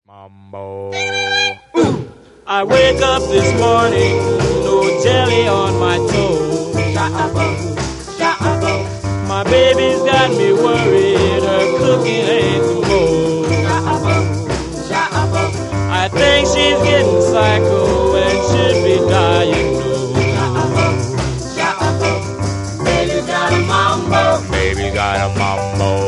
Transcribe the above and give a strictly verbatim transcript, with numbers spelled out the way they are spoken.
Mambo. I wake up this morning, no jelly on my toes. My baby's got me worried, her cooking ain't the most. I think she's getting psycho and should be diagnosed. Baby got a mambo. Baby got a mambo.